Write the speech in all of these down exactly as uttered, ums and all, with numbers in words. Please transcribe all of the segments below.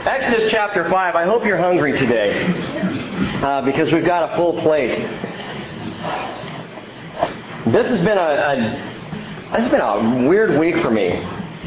Exodus chapter five. I hope you're hungry today uh, because we've got a full plate. This has been a, a this has been a weird week for me.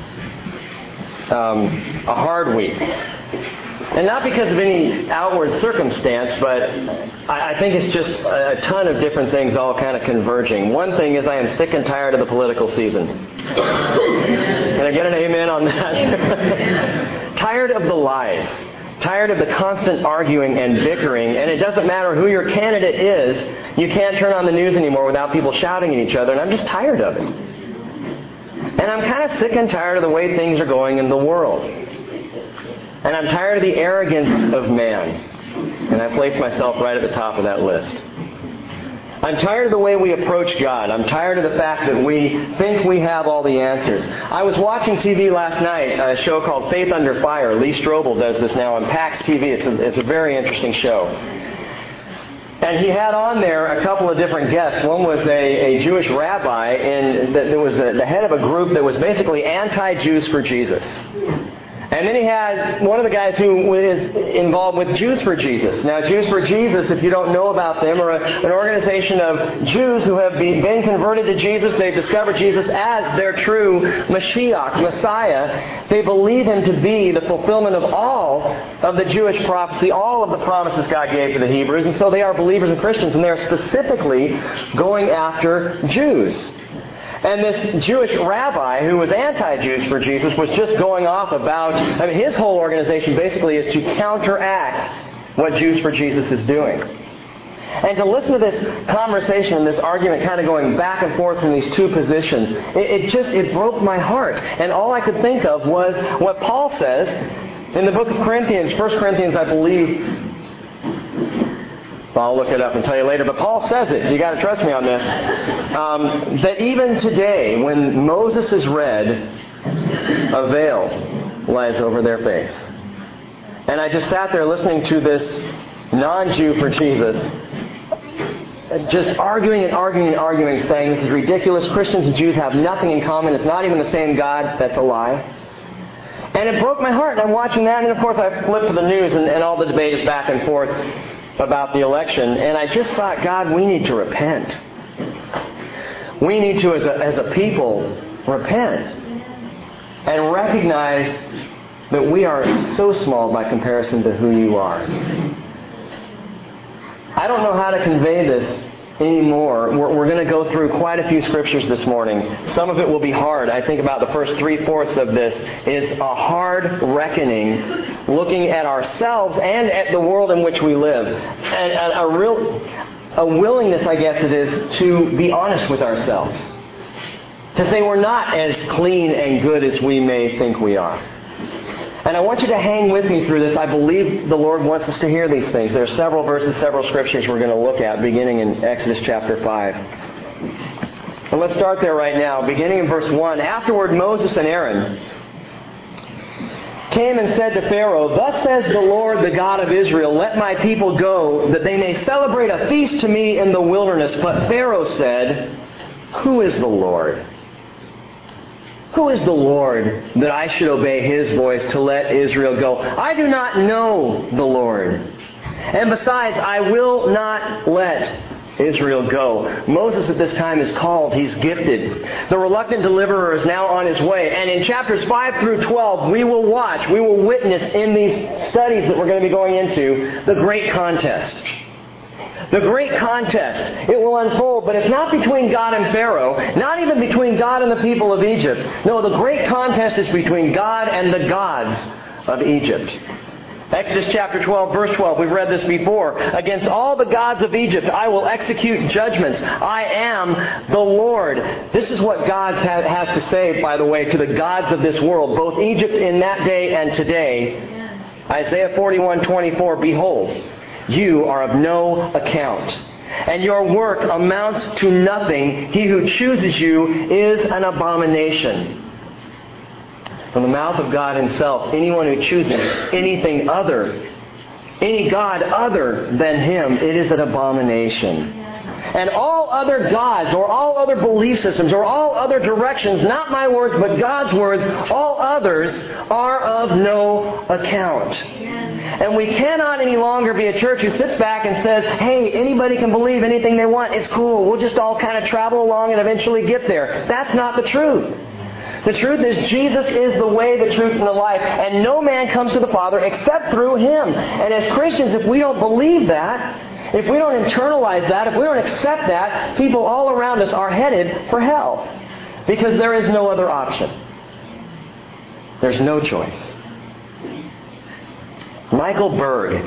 Um, a hard week. And not because of any outward circumstance, but I, I think it's just a ton of different things all kind of converging. One thing is I am sick and tired of the political season. Can I get an amen on that? Tired of the lies. Tired of the constant arguing and bickering. And it doesn't matter who your candidate is. You can't turn on the news anymore without people shouting at each other. And I'm just tired of it. And I'm kind of sick and tired of the way things are going in the world. And I'm tired of the arrogance of man. And I place myself right at the top of that list. I'm tired of the way we approach God. I'm tired of the fact that we think we have all the answers. I was watching T V last night, a show called Faith Under Fire. Lee Strobel does this now on PAX T V. It's a, it's a very interesting show. And he had on there a couple of different guests. One was a, a Jewish rabbi, and there was a, the head of a group that was basically anti-Jews for Jesus. And then he had one of the guys who is involved with Jews for Jesus. Now, Jews for Jesus, if you don't know about them, are a, an organization of Jews who have be, been converted to Jesus. They've discovered Jesus as their true Mashiach, Messiah. They believe Him to be the fulfillment of all of the Jewish prophecy, all of the promises God gave to the Hebrews. And so they are believers and Christians, and they are specifically going after Jews. And this Jewish rabbi who was anti-Jews for Jesus was just going off about, I mean, his whole organization basically is to counteract what Jews for Jesus is doing. And to listen to this conversation and this argument kind of going back and forth from these two positions, it, it just, it broke my heart. And all I could think of was what Paul says in the book of Corinthians, First Corinthians, I believe. I'll look it up and tell you later, but Paul says it. You got to trust me on this. Um, that even today, when Moses is read, a veil lies over their face. And I just sat there listening to this non-Jew for Jesus, just arguing and arguing and arguing, saying this is ridiculous. Christians and Jews have nothing in common. It's not even the same God. That's a lie. And it broke my heart. And I'm watching that, and of course I flipped to the news, and, and all the debate is back and forth about the election, and I just thought, God, we need to repent. We need to, as a, as a people, repent and recognize that we are so small by comparison to who you are. I don't know how to convey this anymore. We're, we're going to go through quite a few scriptures this morning. Some of it will be hard. I think about the first three-fourths of this is a hard reckoning, looking at ourselves and at the world in which we live. And a, a real, a willingness, I guess it is, to be honest with ourselves. To say we're not as clean and good as we may think we are. And I want you to hang with me through this. I believe the Lord wants us to hear these things. There are several verses, several scriptures we're going to look at, beginning in Exodus chapter five. And let's start there right now, beginning in verse one. Afterward, Moses and Aaron came and said to Pharaoh, "Thus says the Lord, the God of Israel, let my people go, that they may celebrate a feast to me in the wilderness." But Pharaoh said, "Who is the Lord? Who is the Lord that I should obey His voice to let Israel go? I do not know the Lord. And besides, I will not let Israel go." Moses at this time is called. He's gifted. The reluctant deliverer is now on his way. And in chapters five through twelve, we will watch, we will witness in these studies that we're going to be going into, the great contest. The great contest. It will unfold, but it's not between God and Pharaoh, not even between God and the people of Egypt. No, the great contest is between God and the gods of Egypt. Exodus chapter twelve, verse twelve, we've read this before. "Against all the gods of Egypt I will execute judgments. I am the Lord." This is what God has to say, by the way, to the gods of this world, both Egypt in that day and today. Isaiah forty-one twenty-four, "Behold, you are of no account, and your work amounts to nothing. He who chooses you is an abomination." From the mouth of God Himself, anyone who chooses anything other, any God other than Him, it is an abomination. And all other gods or all other belief systems or all other directions, not my words but God's words, all others are of no account. And we cannot any longer be a church who sits back and says, hey, anybody can believe anything they want. It's cool. We'll just all kind of travel along and eventually get there. That's not the truth. The truth is Jesus is the way, the truth, and the life. And no man comes to the Father except through Him. And as Christians, if we don't believe that, if we don't internalize that, if we don't accept that, people all around us are headed for hell. Because there is no other option. There's no choice. Michael Berg,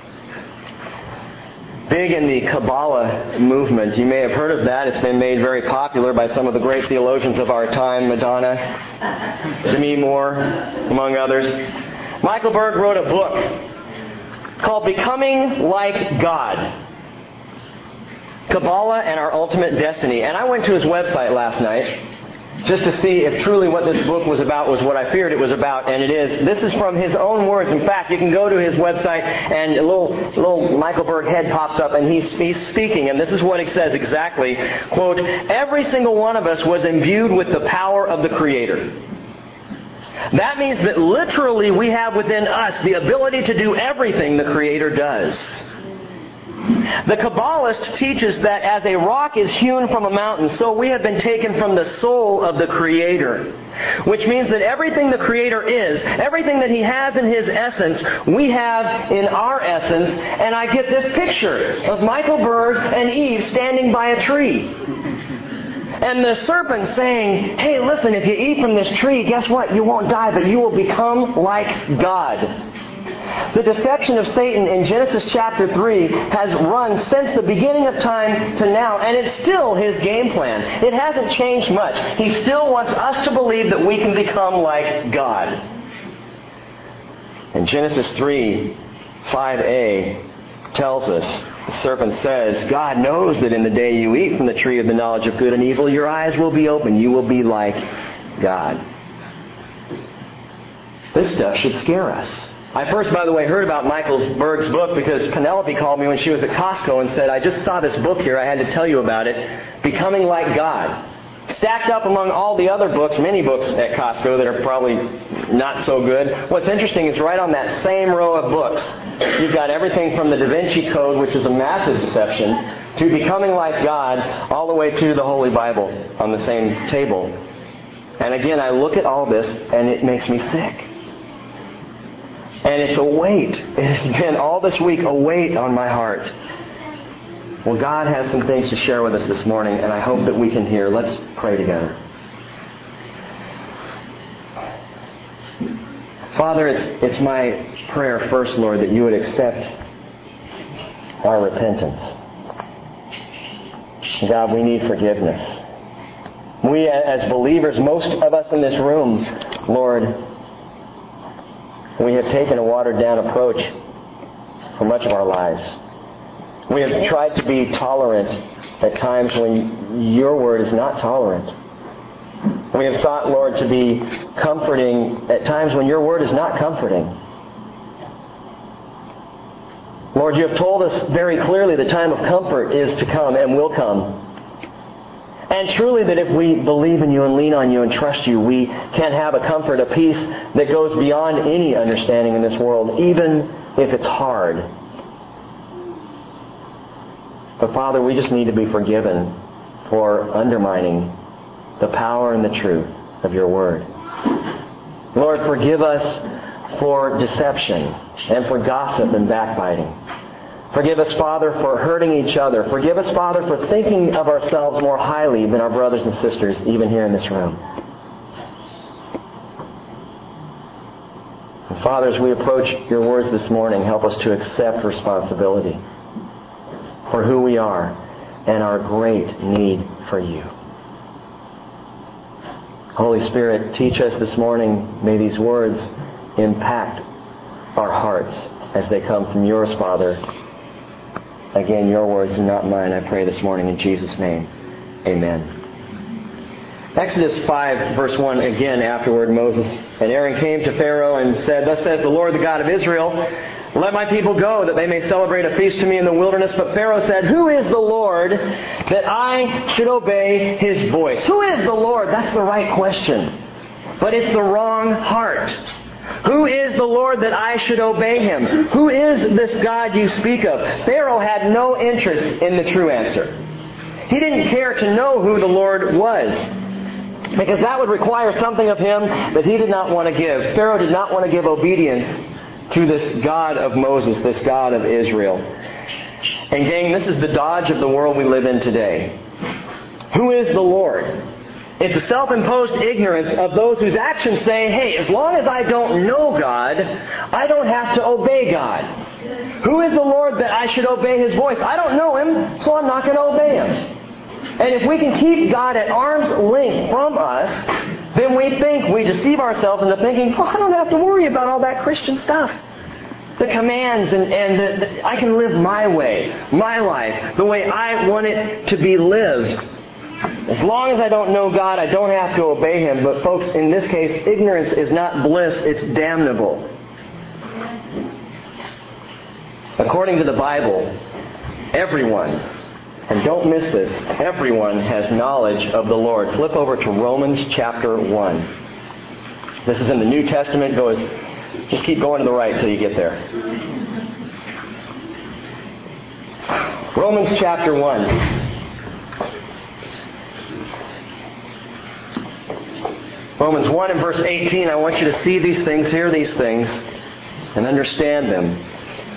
big in the Kabbalah movement. You may have heard of that. It's been made very popular by some of the great theologians of our time, Madonna, Demi Moore, among others. Michael Berg wrote a book called Becoming Like God, Kabbalah and Our Ultimate Destiny. And I went to his website last night just to see if truly what this book was about was what I feared it was about, and it is. This is from his own words. In fact, you can go to his website, and a little, little Michael Berg head pops up, and he's, he's speaking, and this is what he says exactly. Quote, every single one of us was imbued with the power of the Creator. That means that literally we have within us the ability to do everything the Creator does. The Kabbalist teaches that as a rock is hewn from a mountain, so we have been taken from the soul of the Creator. Which means that everything the Creator is, everything that He has in His essence, we have in our essence. And I get this picture of Michael Berg and Eve standing by a tree. And the serpent saying, hey, listen, if you eat from this tree, guess what? You won't die, but you will become like God. The deception of Satan in Genesis chapter three has run since the beginning of time to now, and it's still his game plan. It hasn't changed much. He still wants us to believe that we can become like God. And Genesis three, five a tells us, the serpent says, God knows that in the day you eat from the tree of the knowledge of good and evil, your eyes will be open. You will be like God. This stuff should scare us. I first, by the way, heard about Michael Berg's book because Penelope called me when she was at Costco and said, I just saw this book here. I had to tell you about it. Becoming Like God. Stacked up among all the other books, many books at Costco that are probably not so good. What's interesting is right on that same row of books, you've got everything from the Da Vinci Code, which is a massive deception, to Becoming Like God, all the way to the Holy Bible on the same table. And again, I look at all this and it makes me sick. And it's a weight. It has been all this week a weight on my heart. Well, God has some things to share with us this morning, and I hope that we can hear. Let's pray together. Father, it's, it's my prayer first, Lord, that you would accept our repentance. God, we need forgiveness. We, as believers, most of us in this room, Lord, we have taken a watered-down approach for much of our lives. We have tried to be tolerant at times when your word is not tolerant. We have sought, Lord, to be comforting at times when your word is not comforting. Lord, you have told us very clearly the time of comfort is to come and will come. And truly that if we believe in you and lean on you and trust you, we can have a comfort, a peace that goes beyond any understanding in this world, even if it's hard. But Father, we just need to be forgiven for undermining the power and the truth of your word. Lord, forgive us for deception and for gossip and backbiting. Forgive us, Father, for hurting each other. Forgive us, Father, for thinking of ourselves more highly than our brothers and sisters, even here in this room. And Father, as we approach your words this morning, help us to accept responsibility for who we are and our great need for you. Holy Spirit, teach us this morning. May these words impact our hearts as they come from yours, Father. Again, your words and not mine, I pray this morning in Jesus' name. Amen. Exodus five, verse one, again, afterward, Moses and Aaron came to Pharaoh and said, Thus says the Lord, the God of Israel, Let my people go, that they may celebrate a feast to me in the wilderness. But Pharaoh said, who is the Lord that I should obey His voice? Who is the Lord? That's the right question. But it's the wrong heart. Who is the Lord that I should obey Him? Who is this God you speak of? Pharaoh had no interest in the true answer. He didn't care to know who the Lord was, because that would require something of him that he did not want to give. Pharaoh did not want to give obedience to this God of Moses, this God of Israel. And gang, this is the dodge of the world we live in today. Who is the Lord? It's a self-imposed ignorance of those whose actions say, hey, as long as I don't know God, I don't have to obey God. Who is the Lord that I should obey His voice? I don't know Him, so I'm not going to obey Him. And if we can keep God at arm's length from us, then we think, we deceive ourselves into thinking, oh, I don't have to worry about all that Christian stuff. The commands, and, and the, the, I can live my way, my life, the way I want it to be lived. As long as I don't know God, I don't have to obey Him. But folks, in this case, ignorance is not bliss, it's damnable. According to the Bible, everyone, and don't miss this, everyone has knowledge of the Lord. Flip over to Romans chapter one. This is in the New Testament. Go as, just keep going to the right till you get there. Romans chapter one. Romans one and verse eighteen, I want you to see these things, hear these things, and understand them.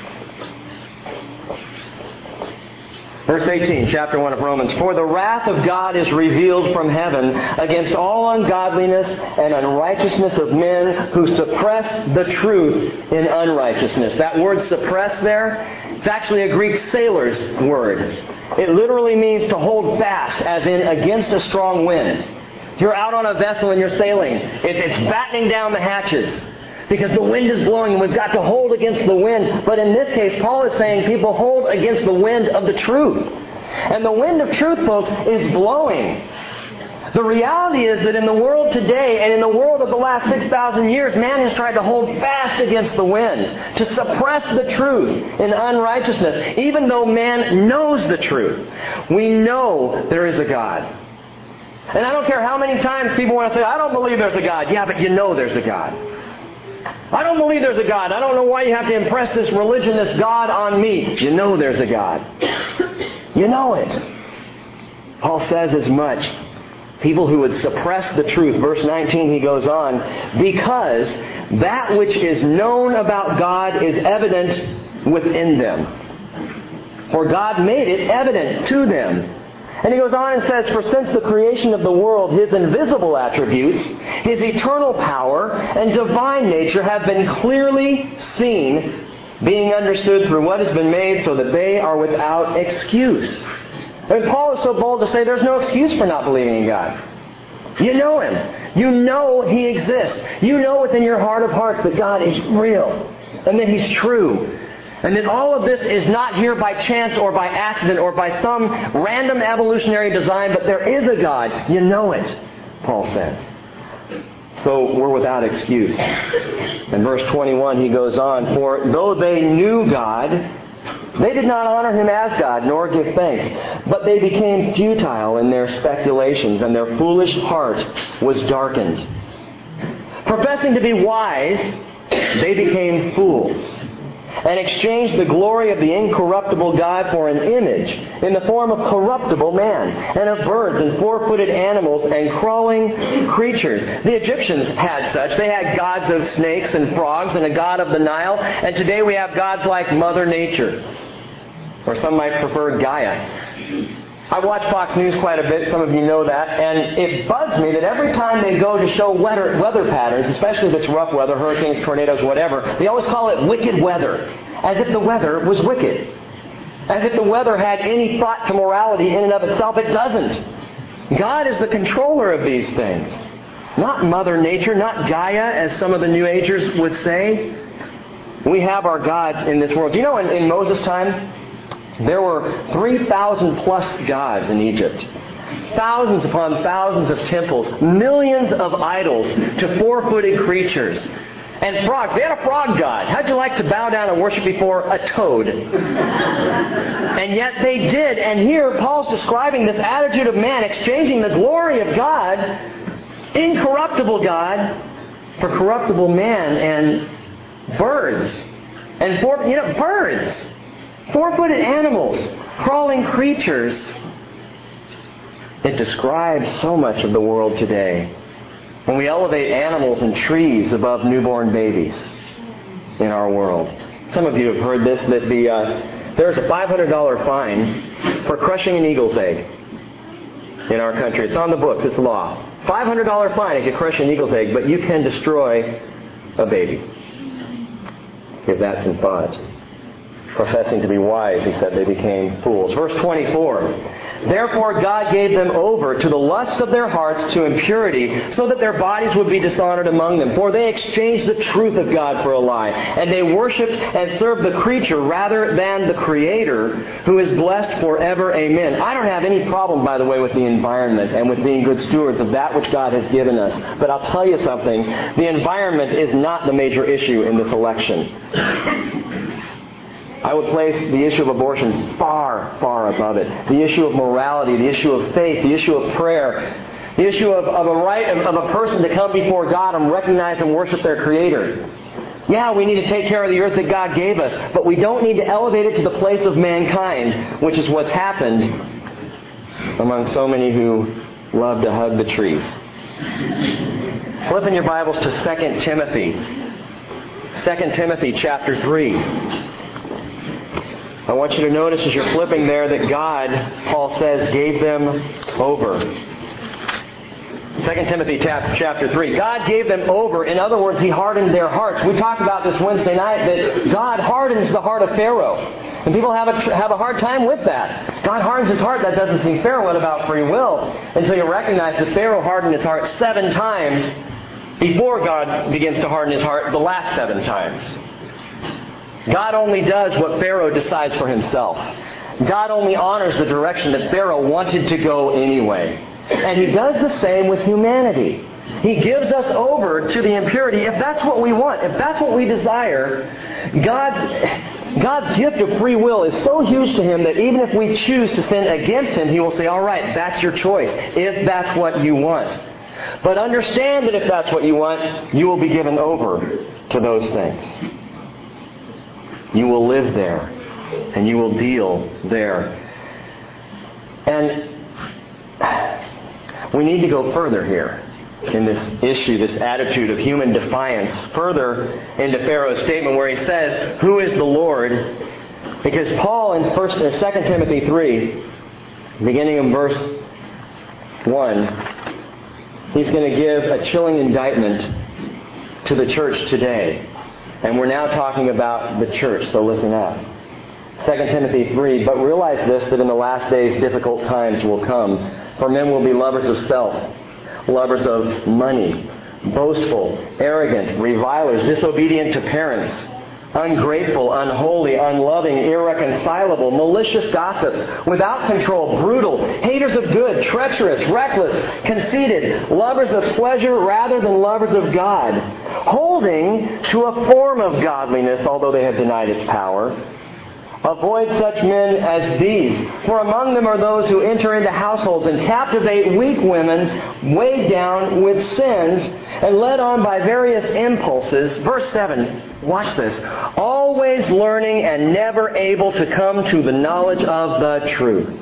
Verse eighteen, chapter one of Romans. For the wrath of God is revealed from heaven against all ungodliness and unrighteousness of men who suppress the truth in unrighteousness. That word suppress there, it's actually a Greek sailor's word. It literally means to hold fast, as in against a strong wind. You're out on a vessel and you're sailing. It's battening down the hatches because the wind is blowing and we've got to hold against the wind. But in this case, Paul is saying people hold against the wind of the truth. And the wind of truth, folks, is blowing. The reality is that in the world today and in the world of the last six thousand years, man has tried to hold fast against the wind, to suppress the truth in unrighteousness, even though man knows the truth. We know there is a God. And I don't care how many times people want to say, I don't believe there's a God. Yeah, but you know there's a God. I don't believe there's a God. I don't know why you have to impress this religion, this God on me. You know there's a God. You know it. Paul says as much. People who would suppress the truth. Verse nineteen, he goes on, because that which is known about God is evident within them. For God made it evident to them. And he goes on and says, for since the creation of the world, His invisible attributes, His eternal power, and divine nature have been clearly seen, being understood through what has been made, so that they are without excuse. And Paul is so bold to say there's no excuse for not believing in God. You know Him. You know He exists. You know within your heart of hearts that God is real, and that He's true. And that all of this is not here by chance or by accident or by some random evolutionary design, but there is a God. You know it, Paul says. So we're without excuse. In verse twenty-one, he goes on, for though they knew God, they did not honor Him as God, nor give thanks. But they became futile in their speculations, and their foolish heart was darkened. Professing to be wise, they became fools, and exchanged the glory of the incorruptible God for an image in the form of corruptible man, and of birds and four-footed animals and crawling creatures. The Egyptians had such. They had gods of snakes and frogs and a god of the Nile, and today we have gods like Mother Nature, or some might prefer Gaia. I watch Fox News quite a bit, some of you know that, and it bugs me that every time they go to show weather, weather patterns, especially if it's rough weather, hurricanes, tornadoes, whatever, they always call it wicked weather, as if the weather was wicked. As if the weather had any thought to morality in and of itself. It doesn't. God is the controller of these things. Not Mother Nature, not Gaia, as some of the New Agers would say. We have our gods in this world. Do you know in, in Moses' time, there were three thousand plus gods in Egypt. Thousands upon thousands of temples. Millions of idols to four-footed creatures. And frogs. They had a frog god. How'd you like to bow down and worship before a toad? And yet they did. And here Paul's describing this attitude of man exchanging the glory of God, incorruptible God, for corruptible man and birds. And four, you know, birds. Four-footed animals. Crawling creatures. It describes so much of the world today. When we elevate animals and trees above newborn babies in our world. Some of you have heard this, that the uh, there's a five hundred dollars fine for crushing an eagle's egg in our country. It's on the books. It's law. five hundred dollars fine if you crush an eagle's egg, but you can destroy a baby. If that's in thought. Professing to be wise, he said, they became fools. Verse twenty-four. Therefore God gave them over to the lusts of their hearts to impurity, so that their bodies would be dishonored among them. For they exchanged the truth of God for a lie, and they worshipped and served the creature rather than the Creator, who is blessed forever. Amen. I don't have any problem, by the way, with the environment and with being good stewards of that which God has given us. But I'll tell you something. The environment is not the major issue in this election. I would place the issue of abortion far, far above it. The issue of morality, the issue of faith, the issue of prayer, the issue of, of a right of, of a person to come before God and recognize and worship their Creator. Yeah, we need to take care of the earth that God gave us, but we don't need to elevate it to the place of mankind, which is what's happened among so many who love to hug the trees. Flip in your Bibles to Second Timothy. Second Timothy chapter three. I want you to notice as you're flipping there that God, Paul says, gave them over. Second Timothy chapter three. God gave them over. In other words, He hardened their hearts. We talked about this Wednesday night that God hardens the heart of Pharaoh. And people have a, have a hard time with that. God hardens his heart. That doesn't seem fair. What about free will? Until you recognize that Pharaoh hardened his heart seven times before God begins to harden his heart the last seven times. God only does what Pharaoh decides for himself. God only honors the direction that Pharaoh wanted to go anyway. And He does the same with humanity. He gives us over to the impurity. If that's what we want, if that's what we desire, God's, God's gift of free will is so huge to Him that even if we choose to sin against Him, He will say, all right, that's your choice, if that's what you want. But understand that if that's what you want, you will be given over to those things. You will live there, and you will deal there. And we need to go further here in this issue, this attitude of human defiance, further into Pharaoh's statement where he says, who is the Lord? Because Paul in First, uh, Second Timothy three, beginning in verse one, he's going to give a chilling indictment to the church today. And we're now talking about the church, so listen up. Second Timothy three, but realize this, that in the last days difficult times will come. For men will be lovers of self, lovers of money, boastful, arrogant, revilers, disobedient to parents, ungrateful, unholy, unloving, irreconcilable, malicious gossips, without control, brutal, haters of good, treacherous, reckless, conceited, lovers of pleasure rather than lovers of God, holding to a form of godliness, although they have denied its power. Avoid such men as these, for among them are those who enter into households and captivate weak women, weighed down with sins, and led on by various impulses. Verse seven, watch this. Always learning and never able to come to the knowledge of the truth.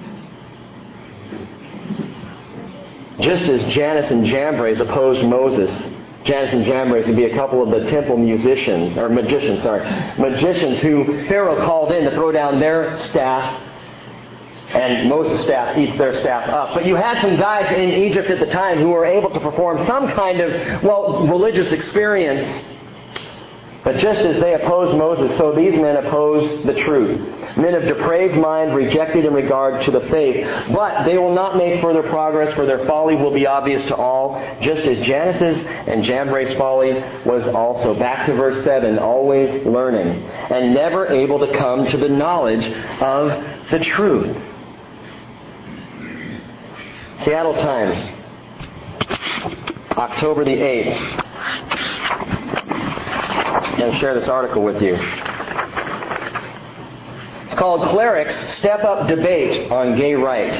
Just as Jannes and Jambres opposed Moses, Jannes and Jambres would be a couple of the temple musicians, or magicians, sorry, magicians who Pharaoh called in to throw down their staff, and Moses' staff eats their staff up. But you had some guys in Egypt at the time who were able to perform some kind of, well, religious experience. But just as they opposed Moses, so these men opposed the truth. Men of depraved mind, rejected in regard to the faith. But they will not make further progress, for their folly will be obvious to all, just as Jannes' and Jambres' folly was also. Back to verse seven, always learning, and never able to come to the knowledge of the truth. Seattle Times, October the eighth. and share this article with you. It's called Clerics Step Up Debate on Gay Right.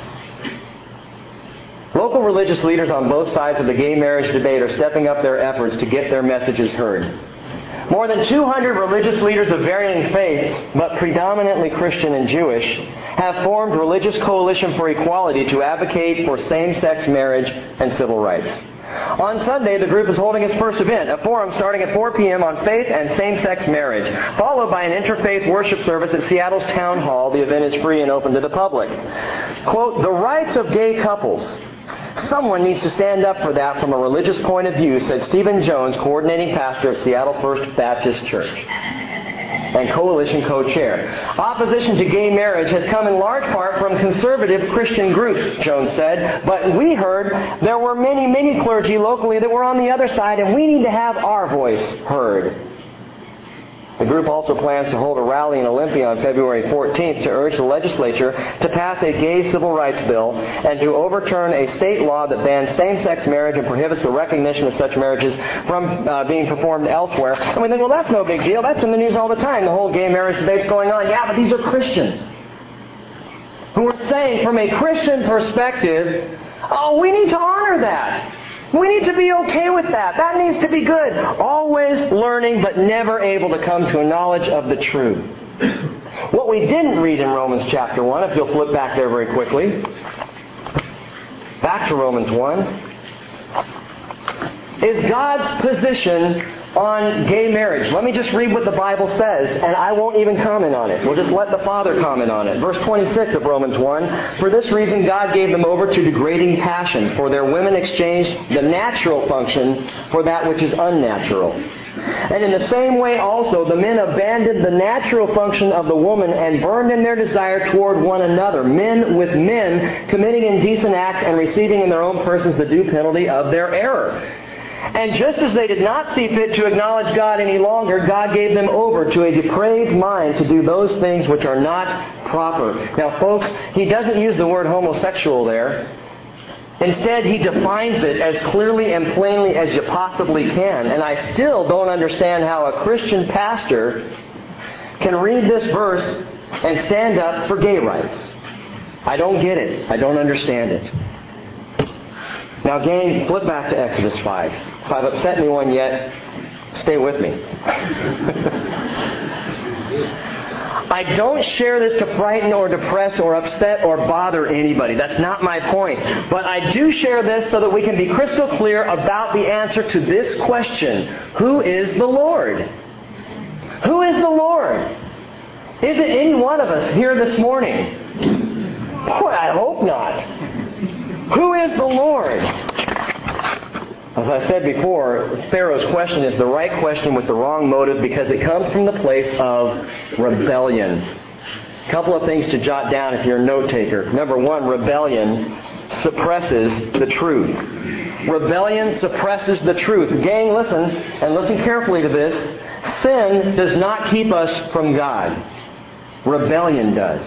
Local religious leaders on both sides of the gay marriage debate are stepping up their efforts to get their messages heard. More than two hundred religious leaders of varying faiths, but predominantly Christian and Jewish, have formed Religious Coalition for Equality to advocate for same-sex marriage and civil rights. On Sunday, the group is holding its first event, a forum starting at four p.m. on faith and same-sex marriage, followed by an interfaith worship service at Seattle's Town Hall. The event is free and open to the public. Quote, "The rights of gay couples. Someone needs to stand up for that from a religious point of view," said Stephen Jones, coordinating pastor of Seattle First Baptist Church and coalition co-chair. "Opposition to gay marriage has come in large part from conservative Christian groups," Jones said, "but we heard there were many, many clergy locally that were on the other side, and we need to have our voice heard." The group also plans to hold a rally in Olympia on February fourteenth to urge the legislature to pass a gay civil rights bill and to overturn a state law that bans same-sex marriage and prohibits the recognition of such marriages from uh, being performed elsewhere. And we think, well, that's no big deal. That's in the news all the time. The whole gay marriage debate's going on. Yeah, but these are Christians who are saying from a Christian perspective, oh, we need to honor that. We need to be okay with that. That needs to be good. Always learning, but never able to come to a knowledge of the truth. What we didn't read in Romans chapter one, if you'll flip back there very quickly, back to Romans one, is God's position on gay marriage. Let me just read what the Bible says, and I won't even comment on it. We'll just let the Father comment on it. Verse twenty-six of Romans one, "For this reason God gave them over to degrading passions, for their women exchanged the natural function for that which is unnatural. And in the same way also the men abandoned the natural function of the woman and burned in their desire toward one another, men with men, committing indecent acts and receiving in their own persons the due penalty of their error. And just as they did not see fit to acknowledge God any longer, God gave them over to a depraved mind to do those things which are not proper." Now, folks, he doesn't use the word homosexual there. Instead, he defines it as clearly and plainly as you possibly can. And I still don't understand how a Christian pastor can read this verse and stand up for gay rights. I don't get it. I don't understand it. Now, gang, flip back to Exodus five. If I've upset anyone yet, stay with me. I don't share this to frighten or depress or upset or bother anybody. That's not my point. But I do share this so that we can be crystal clear about the answer to this question. Who is the Lord? Who is the Lord? Is it any one of us here this morning? Boy, I hope not. Who is the Lord? As I said before, Pharaoh's question is the right question with the wrong motive because it comes from the place of rebellion. A couple of things to jot down if you're a note taker. Number one, rebellion suppresses the truth. Rebellion suppresses the truth. Gang, listen, and listen carefully to this. Sin does not keep us from God. Rebellion does.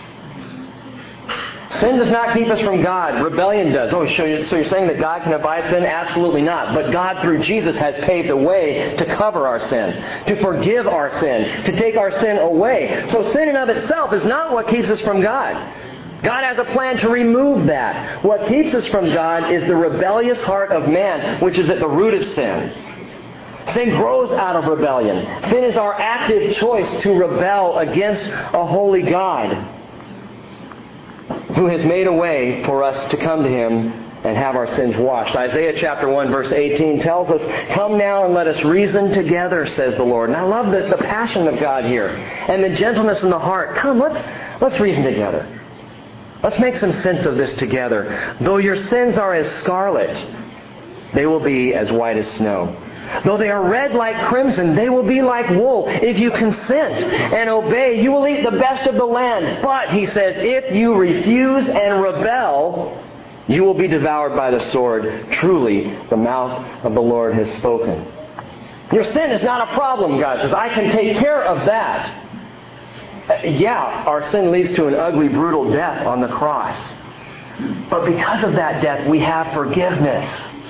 Sin does not keep us from God. Rebellion does. Oh, so you're saying that God can abide sin? Absolutely not. But God, through Jesus, has paved a way to cover our sin, to forgive our sin, to take our sin away. So sin in of itself is not what keeps us from God. God has a plan to remove that. What keeps us from God is the rebellious heart of man, which is at the root of sin. Sin grows out of rebellion. Sin is our active choice to rebel against a holy God who has made a way for us to come to Him and have our sins washed. Isaiah chapter one verse eighteen tells us, "Come now and let us reason together, says the Lord." And I love the, the passion of God here and the gentleness in the heart. Come, let's, let's reason together. Let's make some sense of this together. Though your sins are as scarlet, they will be as white as snow. Though they are red like crimson, they will be like wool. If you consent and obey, you will eat the best of the land. But, he says, if you refuse and rebel, you will be devoured by the sword. Truly, the mouth of the Lord has spoken. Your sin is not a problem, God says. I can take care of that. Yeah, our sin leads to an ugly, brutal death on the cross. But because of that death, we have forgiveness.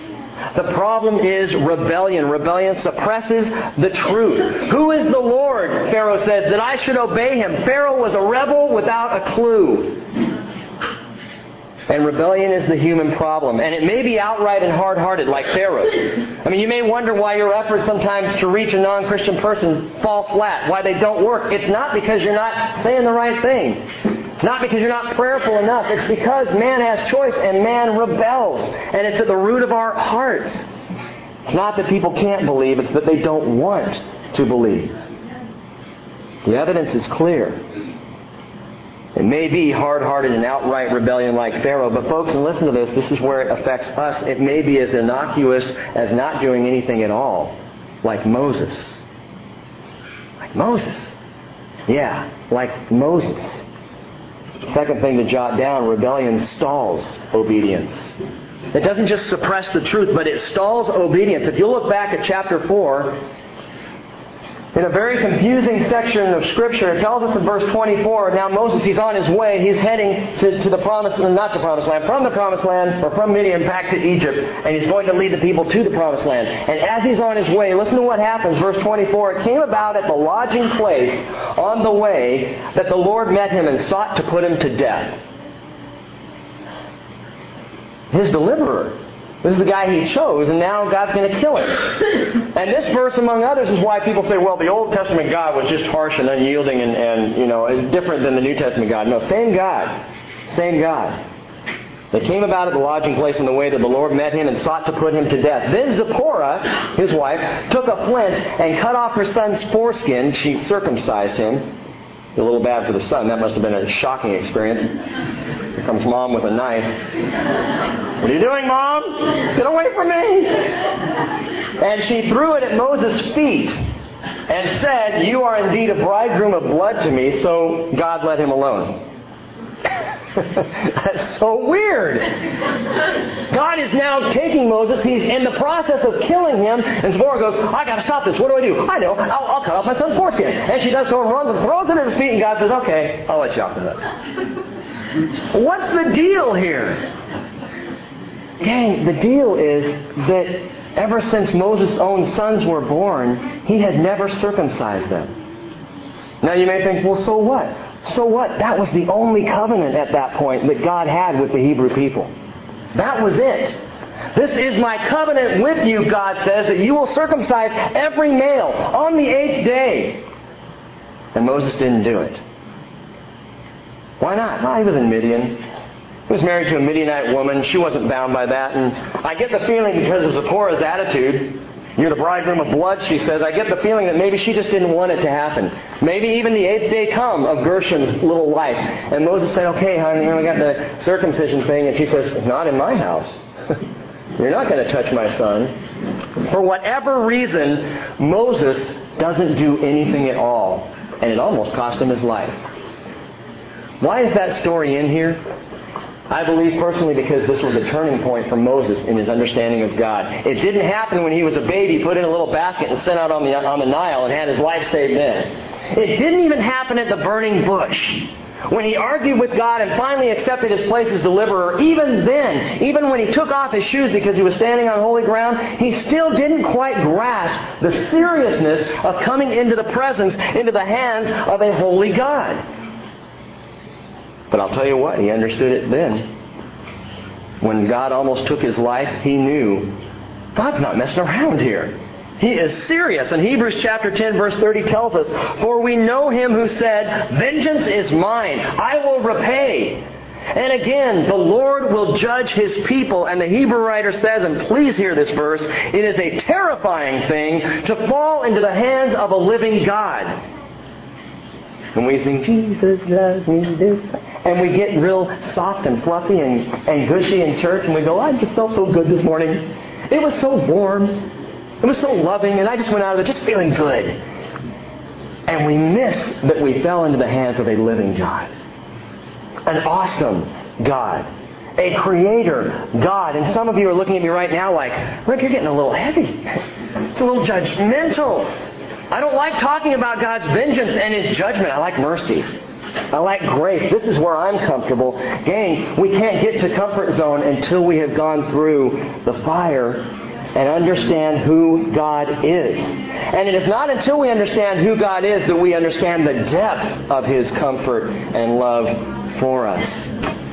The problem is rebellion. Rebellion suppresses the truth. Who is the Lord, Pharaoh says, that I should obey him? Pharaoh was a rebel without a clue. And rebellion is the human problem. And it may be outright and hard-hearted like Pharaoh's. I mean, you may wonder why your efforts sometimes to reach a non-Christian person fall flat, why they don't work. It's not because you're not saying the right thing. It's not because you're not prayerful enough. It's because man has choice and man rebels. And it's at the root of our hearts. It's not that people can't believe, it's that they don't want to believe. The evidence is clear. It may be hard-hearted and outright rebellion like Pharaoh, but folks, and listen to this, this is where it affects us. It may be as innocuous as not doing anything at all, like Moses. Like Moses. Yeah, like Moses. Second thing to jot down, rebellion stalls obedience. It doesn't just suppress the truth, but it stalls obedience. If you look back at chapter four, in a very confusing section of Scripture, it tells us in verse twenty-four, now Moses, he's on his way, he's heading to, to the promised land, not the promised land, from the promised land, or from Midian back to Egypt, and he's going to lead the people to the promised land. And as he's on his way, listen to what happens, verse twenty-four, it came about at the lodging place on the way that the Lord met him and sought to put him to death. His deliverer. This is the guy he chose, and now God's going to kill him. And this verse, among others, is why people say, well, the Old Testament God was just harsh and unyielding and, and you know, different than the New Testament God. No, same God. Same God. They came about at the lodging place in the way that the Lord met him and sought to put him to death. Then Zipporah, his wife, took a flint and cut off her son's foreskin. She circumcised him. A little bad for the son. That must have been a shocking experience. Here comes Mom with a knife. What are you doing, Mom? Get away from me! And she threw it at Moses' feet and said, you are indeed a bridegroom of blood to me, so God let him alone. That's so weird. God is now taking Moses. He's in the process of killing him. And Zipporah goes, I got to stop this. What do I do? I know. I'll, I'll cut off my son's foreskin. And she does so and runs and throws it at his feet. And God says, okay, I'll let you off the hook. What's the deal here? Gang, the deal is that ever since Moses' own sons were born, he had never circumcised them. Now you may think, well, so what? So what? That was the only covenant at that point that God had with the Hebrew people. That was it. This is my covenant with you, God says, that you will circumcise every male on the eighth day. And Moses didn't do it. Why not? Well, he was in Midian. He was married to a Midianite woman. She wasn't bound by that. And I get the feeling because of Zipporah's attitude, you're the bridegroom of blood, she says. I get the feeling that maybe she just didn't want it to happen. Maybe even the eighth day come of Gershom's little life. And Moses said, okay, honey, you know, we got the circumcision thing. And she says, not in my house. You're not going to touch my son. For whatever reason, Moses doesn't do anything at all. And it almost cost him his life. Why is that story in here? I believe personally because this was a turning point for Moses in his understanding of God. It didn't happen when he was a baby, put in a little basket and sent out on the, on the Nile and had his life saved then. It didn't even happen at the burning bush. When he argued with God and finally accepted his place as deliverer, even then, even when he took off his shoes because he was standing on holy ground, he still didn't quite grasp the seriousness of coming into the presence, into the hands of a holy God. But I'll tell you what, he understood it then. When God almost took his life, he knew God's not messing around here. He is serious. And Hebrews chapter ten verse thirty tells us, for we know him who said, vengeance is mine, I will repay. And again, the Lord will judge his people. And the Hebrew writer says, and please hear this verse, it is a terrifying thing to fall into the hands of a living God. And we sing, Jesus loves me this. And we get real soft and fluffy and, and gushy in church. And we go, I just felt so good this morning. It was so warm. It was so loving. And I just went out of it just feeling good. And we miss that we fell into the hands of a living God. An awesome God. A creator God. And some of you are looking at me right now like, Rick, you're getting a little heavy. It's a little judgmental. I don't like talking about God's vengeance and his judgment. I like mercy. I like grace. This is where I'm comfortable. Gang, we can't get to comfort zone until we have gone through the fire and understand who God is. And it is not until we understand who God is that we understand the depth of His comfort and love for us.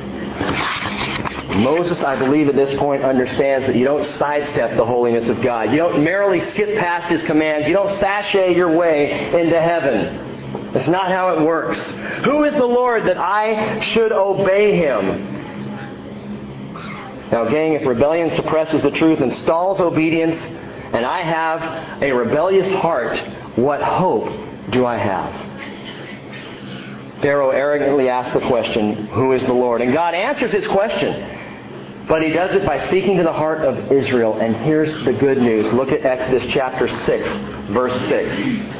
Moses, I believe at this point, understands that you don't sidestep the holiness of God. You don't merely skip past His commands. You don't sashay your way into heaven. That's not how it works. Who is the Lord that I should obey Him? Now, gang, if rebellion suppresses the truth and stalls obedience, and I have a rebellious heart, what hope do I have? Pharaoh arrogantly asks the question, who is the Lord? And God answers his question. But He does it by speaking to the heart of Israel. And here's the good news. Look at Exodus chapter six, verse six.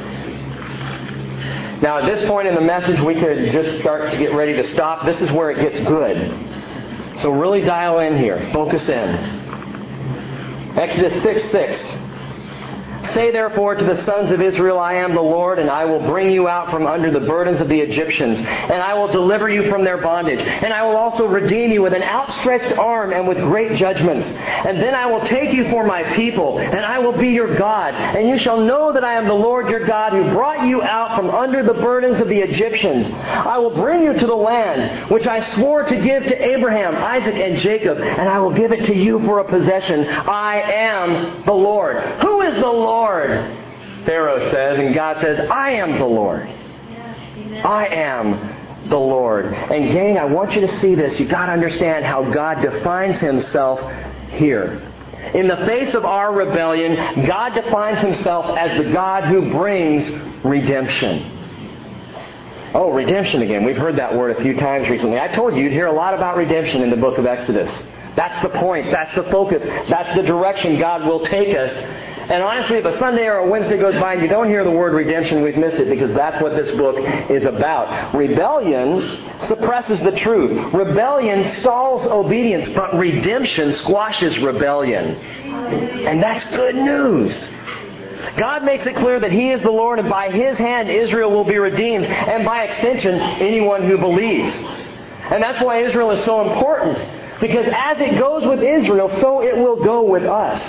Now, at this point in the message, we could just start to get ready to stop. This is where it gets good. So really dial in here. Focus in. Exodus six six. Say therefore to the sons of Israel, I am the Lord, and I will bring you out from under the burdens of the Egyptians, and I will deliver you from their bondage, and I will also redeem you with an outstretched arm and with great judgments. And then I will take you for my people, and I will be your God, and you shall know that I am the Lord your God who brought you out from under the burdens of the Egyptians. I will bring you to the land which I swore to give to Abraham, Isaac, and Jacob, and I will give it to you for a possession. I am the Lord. Who is the Lord? Lord, Pharaoh says, and God says, I am the Lord. I am the Lord. And gang, I want you to see this. You've got to understand how God defines Himself here. In the face of our rebellion, God defines Himself as the God who brings redemption. Oh, redemption again. We've heard that word a few times recently. I told you you'd hear a lot about redemption in the book of Exodus. That's the point. That's the focus. That's the direction God will take us. And honestly, if a Sunday or a Wednesday goes by and you don't hear the word redemption, we've missed it, because that's what this book is about. Rebellion suppresses the truth. Rebellion stalls obedience, but redemption squashes rebellion. And that's good news. God makes it clear that He is the Lord, and by His hand Israel will be redeemed, and by extension, anyone who believes. And that's why Israel is so important, because as it goes with Israel, so it will go with us.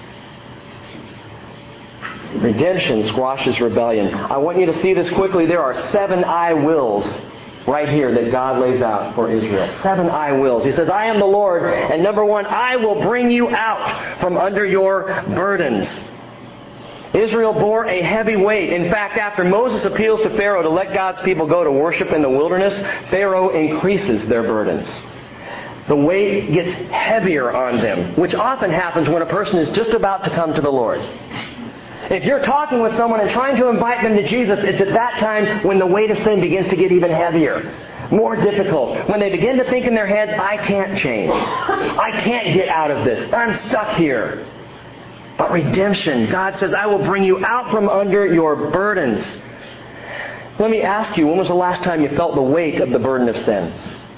Redemption squashes rebellion. I want you to see this quickly. There are seven I wills right here that God lays out for Israel. Seven I wills. He says, I am the Lord, and number one, I will bring you out from under your burdens. Israel bore a heavy weight. In fact, after Moses appeals to Pharaoh to let God's people go to worship in the wilderness, Pharaoh increases their burdens. The weight gets heavier on them, which often happens when a person is just about to come to the Lord. If you're talking with someone and trying to invite them to Jesus, it's at that time when the weight of sin begins to get even heavier, more difficult. When they begin to think in their heads, I can't change. I can't get out of this. I'm stuck here. But redemption, God says, I will bring you out from under your burdens. Let me ask you, when was the last time you felt the weight of the burden of sin?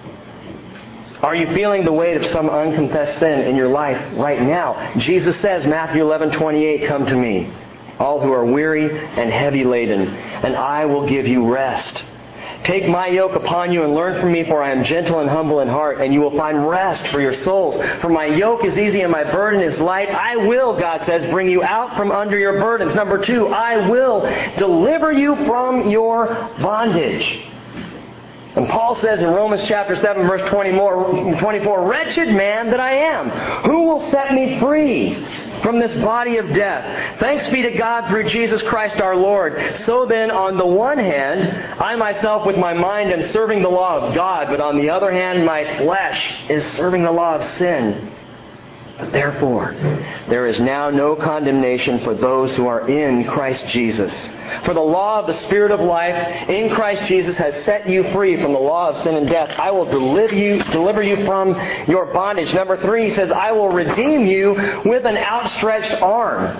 Are you feeling the weight of some unconfessed sin in your life right now? Jesus says, Matthew eleven twenty-eight, come to me, all who are weary and heavy laden, and I will give you rest. Take my yoke upon you and learn from me, for I am gentle and humble in heart, and you will find rest for your souls. For my yoke is easy and my burden is light. I will, God says, bring you out from under your burdens. Number two, I will deliver you from your bondage. And Paul says in Romans chapter seven, verse twenty-four, wretched man that I am, who will set me free from this body of death? Thanks be to God through Jesus Christ our Lord. So then, on the one hand, I myself with my mind am serving the law of God, but on the other hand, my flesh is serving the law of sin. But therefore, there is now no condemnation for those who are in Christ Jesus. For the law of the Spirit of life in Christ Jesus has set you free from the law of sin and death. I will deliver you, deliver you from your bondage. Number three, he says, I will redeem you with an outstretched arm.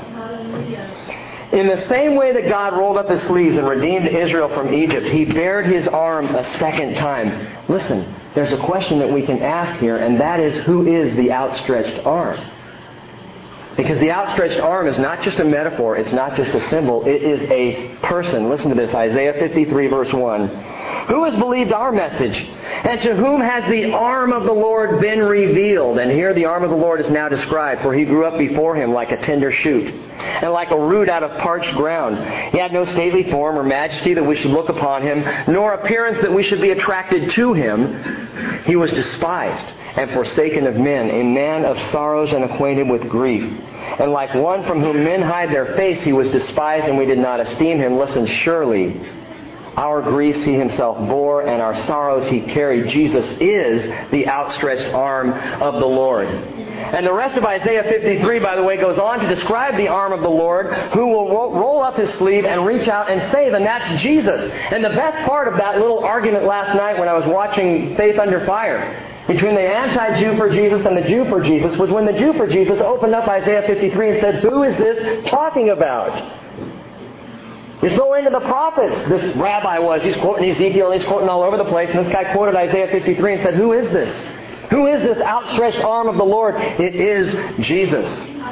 In the same way that God rolled up His sleeves and redeemed Israel from Egypt, He bared His arm a second time. Listen, there's a question that we can ask here, and that is, who is the outstretched arm? Because the outstretched arm is not just a metaphor, it's not just a symbol, it is a person. Listen to this, Isaiah fifty-three verse one. Who has believed our message? And to whom has the arm of the Lord been revealed? And here the arm of the Lord is now described, for he grew up before him like a tender shoot, and like a root out of parched ground. He had no stately form or majesty that we should look upon him, nor appearance that we should be attracted to him. He was despised and forsaken of men, a man of sorrows and acquainted with grief. And like one from whom men hide their face, he was despised, and we did not esteem him. Listen, surely our griefs he himself bore, and our sorrows he carried. Jesus is the outstretched arm of the Lord. And the rest of Isaiah fifty-three, by the way, goes on to describe the arm of the Lord, who will roll up his sleeve and reach out and save, and that's Jesus. And the best part of that little argument last night when I was watching Faith Under Fire, between the anti-Jew for Jesus and the Jew for Jesus, was when the Jew for Jesus opened up Isaiah fifty-three and said, who is this talking about? He's so into the prophets, this rabbi was. He's quoting Ezekiel and he's quoting all over the place. And this guy quoted Isaiah fifty-three and said, who is this? Who is this outstretched arm of the Lord? It is Jesus.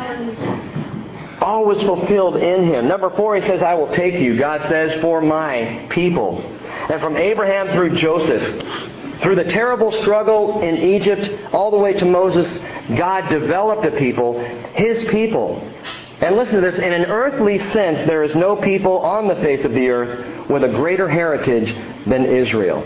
All was fulfilled in him. Number four, he says, I will take you, God says, for my people. And from Abraham through Joseph, through the terrible struggle in Egypt, all the way to Moses, God developed a people, his people. And listen to this, in an earthly sense, there is no people on the face of the earth with a greater heritage than Israel.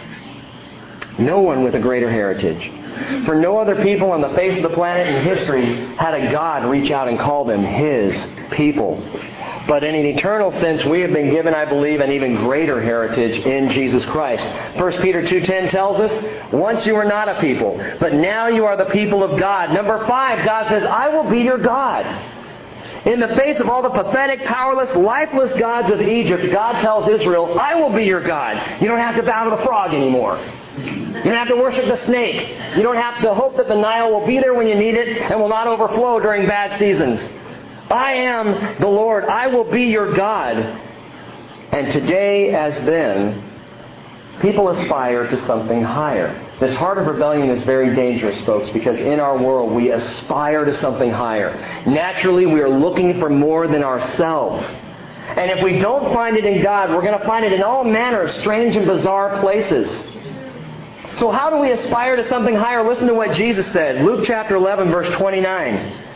No one with a greater heritage. For no other people on the face of the planet in history had a God reach out and call them his people. But in an eternal sense, we have been given, I believe, an even greater heritage in Jesus Christ. First Peter two ten tells us, once you were not a people, but now you are the people of God. Number five, God says, I will be your God. In the face of all the pathetic, powerless, lifeless gods of Egypt, God tells Israel, I will be your God. You don't have to bow to the frog anymore. You don't have to worship the snake. You don't have to hope that the Nile will be there when you need it and will not overflow during bad seasons. I am the Lord. I will be your God. And today, as then, people aspire to something higher. This heart of rebellion is very dangerous, folks, because in our world we aspire to something higher. Naturally, we are looking for more than ourselves. And if we don't find it in God, we're going to find it in all manner of strange and bizarre places. So how do we aspire to something higher? Listen to what Jesus said. Luke chapter eleven, verse twenty-nine.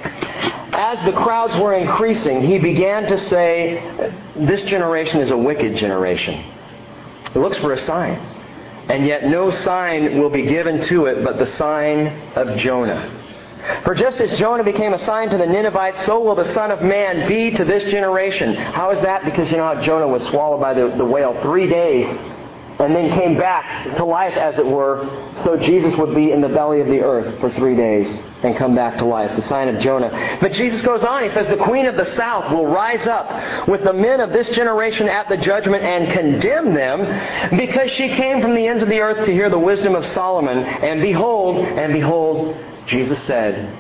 As the crowds were increasing, he began to say, this generation is a wicked generation. It looks for a sign. And yet no sign will be given to it but the sign of Jonah. For just as Jonah became a sign to the Ninevites, so will the Son of Man be to this generation. How is that? Because you know how Jonah was swallowed by the, the whale three days and then came back to life, as it were, so Jesus would be in the belly of the earth for three days and come back to life, the sign of Jonah. But Jesus goes on, he says, the queen of the south will rise up with the men of this generation at the judgment and condemn them, because she came from the ends of the earth to hear the wisdom of Solomon. And behold, and behold, Jesus said,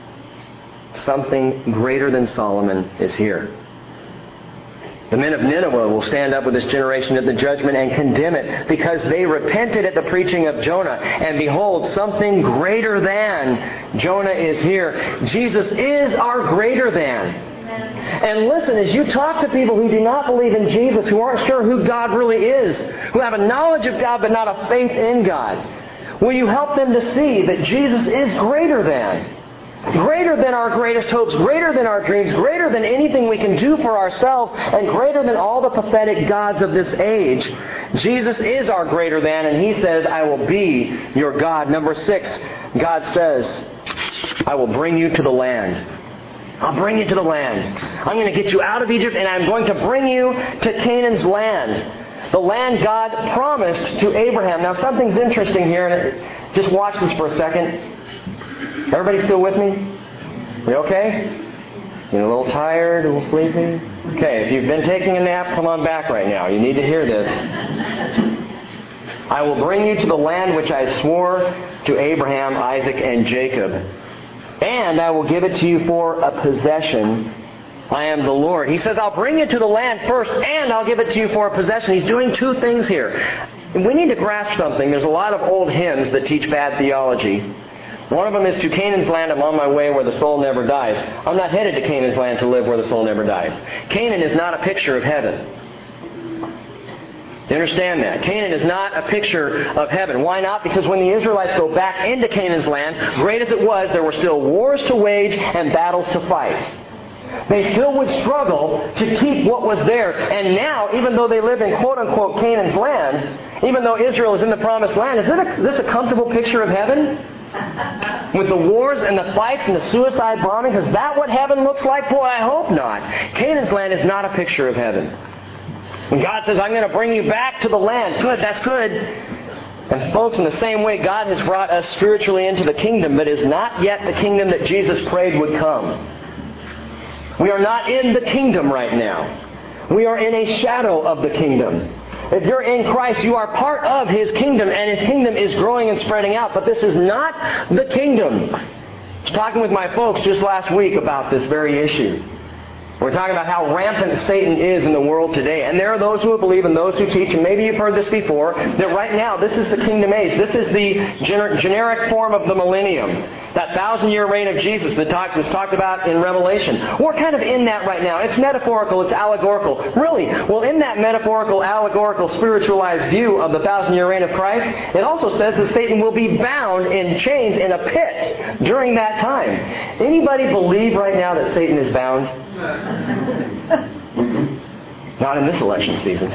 something greater than Solomon is here. The men of Nineveh will stand up with this generation at the judgment and condemn it, because they repented at the preaching of Jonah. And behold, something greater than Jonah is here. Jesus is our greater than. And listen, as you talk to people who do not believe in Jesus, who aren't sure who God really is, who have a knowledge of God but not a faith in God, will you help them to see that Jesus is greater than? Greater than our greatest hopes, greater than our dreams, greater than anything we can do for ourselves, and greater than all the pathetic gods of this age. Jesus is our greater than, and He says, I will be your God. Number six, God says, I will bring you to the land. I'll bring you to the land. I'm going to get you out of Egypt, and I'm going to bring you to Canaan's land. The land God promised to Abraham. Now something's interesting here, and just watch this for a second. Everybody still with me? We okay? You a little tired, a little sleepy? Okay, if you've been taking a nap, come on back right now. You need to hear this. I will bring you to the land which I swore to Abraham, Isaac, and Jacob. And I will give it to you for a possession. I am the Lord. He says, I'll bring you to the land first, and I'll give it to you for a possession. He's doing two things here. We need to grasp something. There's a lot of old hymns that teach bad theology. One of them is, to Canaan's land I'm on my way where the soul never dies. I'm not headed to Canaan's land to live where the soul never dies. Canaan is not a picture of heaven. You understand that? Canaan is not a picture of heaven. Why not? Because when the Israelites go back into Canaan's land, great as it was, there were still wars to wage and battles to fight. They still would struggle to keep what was there. And now, even though they live in quote-unquote Canaan's land, even though Israel is in the promised land, is this a comfortable picture of heaven? With the wars and the fights and the suicide bombing? Is that what heaven looks like? Boy, I hope not. Canaan's land is not a picture of heaven. When God says, I'm going to bring you back to the land, good, that's good. And folks, in the same way, God has brought us spiritually into the kingdom, but is not yet the kingdom that Jesus prayed would come. We are not in the kingdom right now. We are in a shadow of the kingdom. If you're in Christ, you are part of His kingdom, and His kingdom is growing and spreading out. But this is not the kingdom. I was talking with my folks just last week about this very issue. We're talking about how rampant Satan is in the world today. And there are those who believe and those who teach, and maybe you've heard this before, that right now this is the kingdom age. This is the gener- generic form of the millennium. That thousand-year reign of Jesus that talk, that's talked about in Revelation. We're kind of in that right now. It's metaphorical. It's allegorical. Really? Well, in that metaphorical, allegorical, spiritualized view of the thousand-year reign of Christ, it also says that Satan will be bound in chains in a pit during that time. Anybody believe right now that Satan is bound? Not in this election season.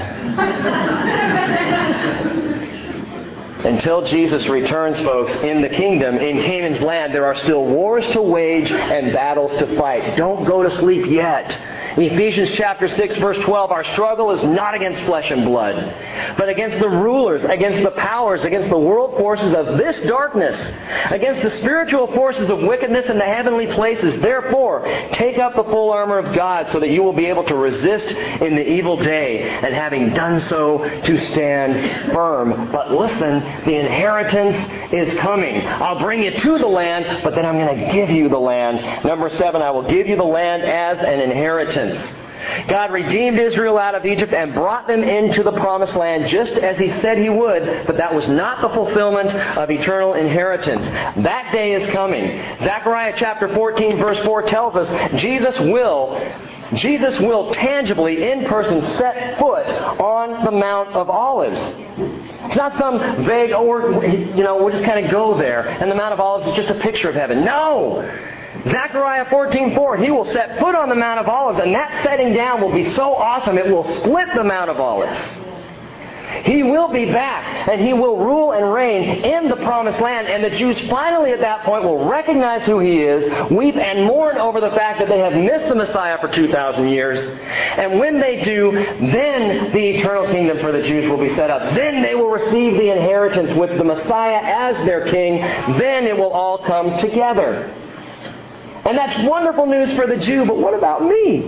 Until Jesus returns, folks, in the kingdom, in Canaan's land, there are still wars to wage and battles to fight. Don't go to sleep yet. In Ephesians chapter six, verse twelve, our struggle is not against flesh and blood, but against the rulers, against the powers, against the world forces of this darkness, against the spiritual forces of wickedness in the heavenly places. Therefore, take up the full armor of God so that you will be able to resist in the evil day, and having done so, to stand firm. But listen, the inheritance is coming. I'll bring you to the land, but then I'm going to give you the land. Number seven, I will give you the land as an inheritance. God redeemed Israel out of Egypt and brought them into the promised land just as He said He would, but that was not the fulfillment of eternal inheritance. That day is coming. Zechariah chapter fourteen verse four tells us Jesus will Jesus will tangibly, in person, set foot on the Mount of Olives. It's not some vague, oh, we're, you know, we'll just kind of go there, and the Mount of Olives is just a picture of heaven. No! Zechariah fourteen four, He will set foot on the Mount of Olives, and that setting down will be so awesome, it will split the Mount of Olives. He will be back, and He will rule and reign in the promised land, and the Jews finally at that point will recognize who He is, weep and mourn over the fact that they have missed the Messiah for two thousand years. And when they do, then the eternal kingdom for the Jews will be set up. Then they will receive the inheritance with the Messiah as their king. Then it will all come together. And that's wonderful news for the Jew, but what about me?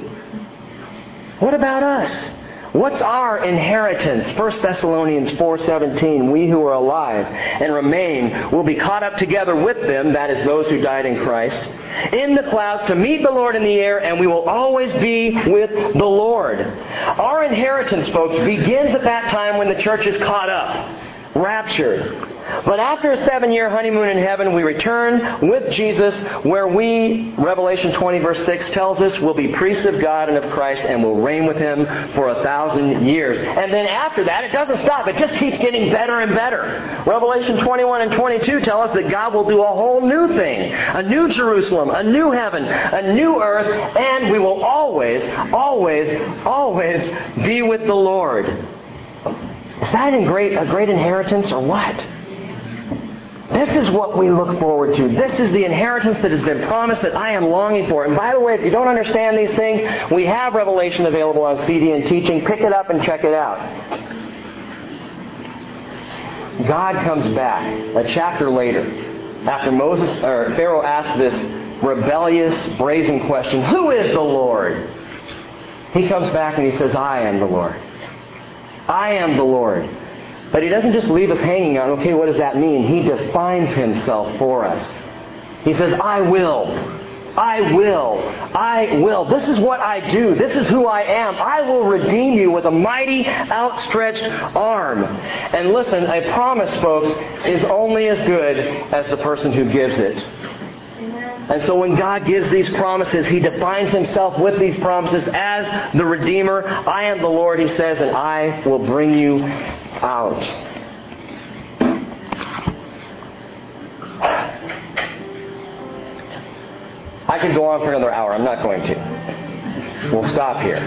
What about us? What's our inheritance? First Thessalonians four seventeen, we who are alive and remain will be caught up together with them, that is those who died in Christ, in the clouds to meet the Lord in the air, and we will always be with the Lord. Our inheritance, folks, begins at that time when the church is caught up, raptured. But after a seven-year honeymoon in heaven, we return with Jesus, where we, Revelation twenty verse six tells us, will be priests of God and of Christ and will reign with Him for a thousand years. And then after that, it doesn't stop. It just keeps getting better and better. Revelation twenty-one and twenty-two tell us that God will do a whole new thing. A new Jerusalem, a new heaven, a new earth, and we will always, always, always be with the Lord. Is that a great, a great inheritance or what? This is what we look forward to. This is the inheritance that has been promised that I am longing for. And by the way, if you don't understand these things, we have Revelation available on C D and teaching. Pick it up and check it out. God comes back a chapter later after Moses or Pharaoh asked this rebellious, brazen question, "Who is the Lord?" He comes back and He says, "I am the Lord. I am the Lord." But He doesn't just leave us hanging on, okay, what does that mean? He defines Himself for us. He says, I will. I will. I will. This is what I do. This is who I am. I will redeem you with a mighty outstretched arm. And listen, a promise, folks, is only as good as the person who gives it. And so when God gives these promises, He defines Himself with these promises as the Redeemer. I am the Lord, He says, and I will bring you out. I could go on for another hour. I'm not going to. We'll stop here.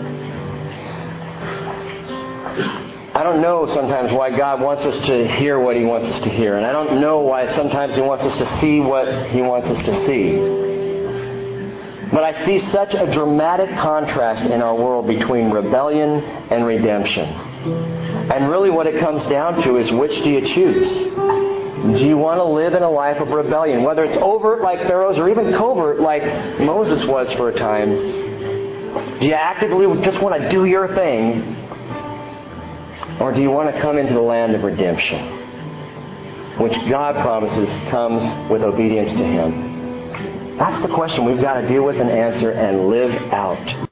I don't know sometimes why God wants us to hear what He wants us to hear. And I don't know why sometimes He wants us to see what He wants us to see. But I see such a dramatic contrast in our world between rebellion and redemption. And really what it comes down to is, which do you choose? Do you want to live in a life of rebellion? Whether it's overt like Pharaoh's or even covert like Moses was for a time. Do you actively just want to do your thing? Or do you want to come into the land of redemption, which God promises comes with obedience to Him? That's the question we've got to deal with and answer and live out.